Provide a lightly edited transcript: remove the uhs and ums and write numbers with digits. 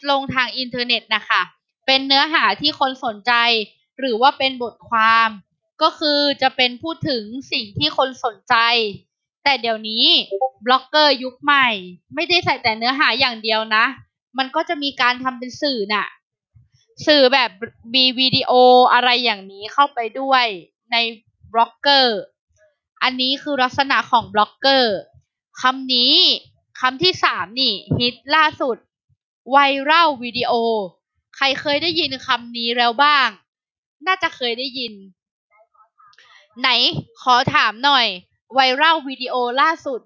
ลงทางอินเทอร์เน็ตนะคะเป็นเนื้อหาที่คนสนใจหรือว่าเป็นบทความก็คือจะเป็นพูดถึงสิ่งที่คนสนใจแต่เดี๋ยวนี้บล็อกเกอร์ยุคใหม่ไม่ได้ใส่แต่เนื้อหาอย่างเดียวนะมันก็จะมีการทำเป็นสื่อน่ะสื่อแบบมีวิดีโออะไรอย่างนี้เข้าไปด้วยในบล็อกเกอร์อันนี้คือลักษณะของบล็อกเกอร์คำนี้คำที่3นี่ฮิตล่าสุดไวรัลวิดีโอใครเคยได้ยินคำนี้แล้วบ้างน่าจะเคยได้ยินไหนขอถามหน่อยไวรัลวิดีโอล่าสุด